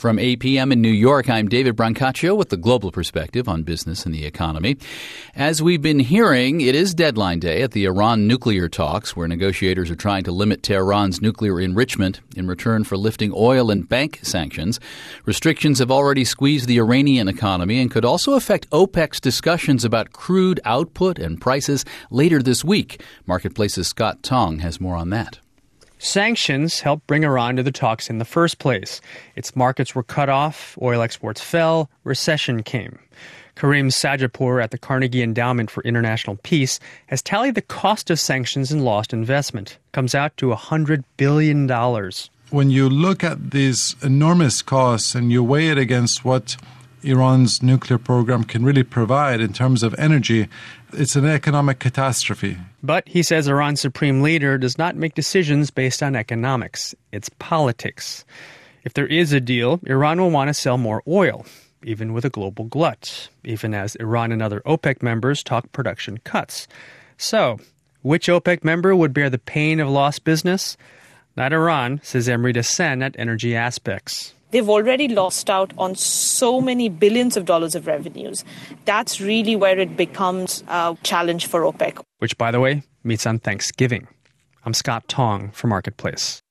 From 8 p.m. in New York, I'm David Brancaccio with the global perspective on business and the economy. As we've been hearing, it is deadline day at the Iran nuclear talks, where negotiators are trying to limit Tehran's nuclear enrichment in return for lifting oil and bank sanctions. Restrictions have already squeezed the Iranian economy and could also affect OPEC's discussions about crude output and prices later this week. Marketplace's Scott Tong has more on that. Sanctions helped bring Iran to the talks in the first place. Its markets were cut off, oil exports fell, recession came. Karim Sajapur at the Carnegie Endowment for International Peace has tallied the cost of sanctions and lost investment. Comes out to $100 billion. When you look at these enormous costs and you weigh it against what Iran's nuclear program can really provide in terms of energy, it's an economic catastrophe. But he says Iran's supreme leader does not make decisions based on economics. It's politics. If there is a deal, Iran will want to sell more oil, even with a global glut, even as Iran and other OPEC members talk production cuts. So, which OPEC member would bear the pain of lost business? Not Iran, says Amrita Sen at Energy Aspects. They've already lost out on so many billions of dollars of revenues. That's really where it becomes a challenge for OPEC. Which, by the way, meets on Thanksgiving. I'm Scott Tong for Marketplace.